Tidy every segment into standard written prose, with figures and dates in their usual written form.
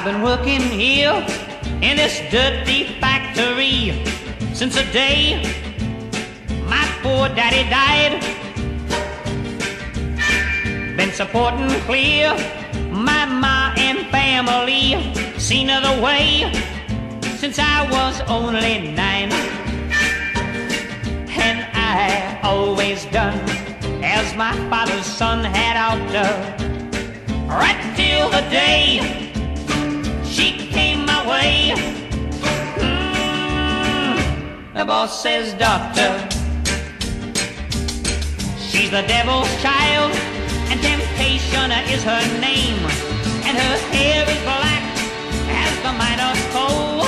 I've been working here in this dirty factory since the day my poor daddy died. Been supporting clear my ma and family, seen her the way since I was only 9. And I always done as my father's son had ought, right till the day she came my way. The boss says, "Doctor, she's the devil's child, and temptation is her name, and her hair is black as the miner's coal.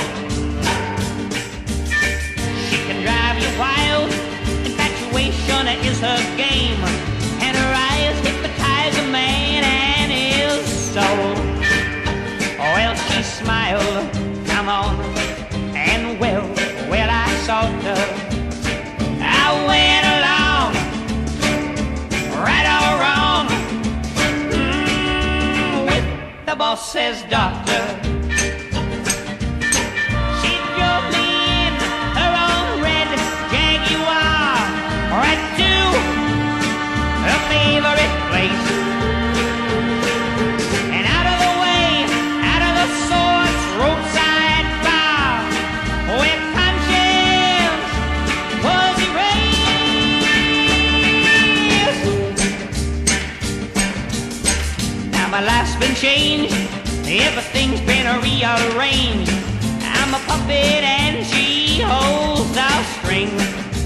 She can drive you wild, infatuation is her game, and her eyes hypnotize a man and his soul." Well, she smiled, come on, and well, I sought her. I went along, right or wrong, with the boss says, "Doctor." She drove me in her own red Jaguar, right to her favorite place. And out of the way, out of the swords, roadside bar, where conscience was erased. Now my life's been changed, everything's been rearranged. I'm a puppet and she holds the strings.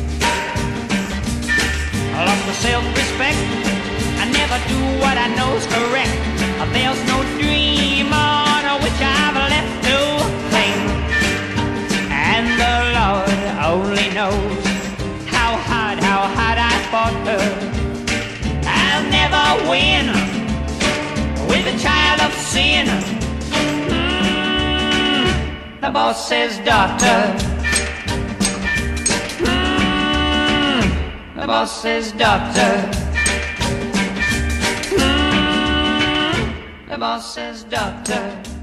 I lost my self-respect, I never do what I know's correct. There's no dream on which I've left to cling. And the Lord only knows how hard I fought her. I'll never win with a child of sin. The boss says, "Doctor." The boss says, "Doctor." The boss says, "Doctor."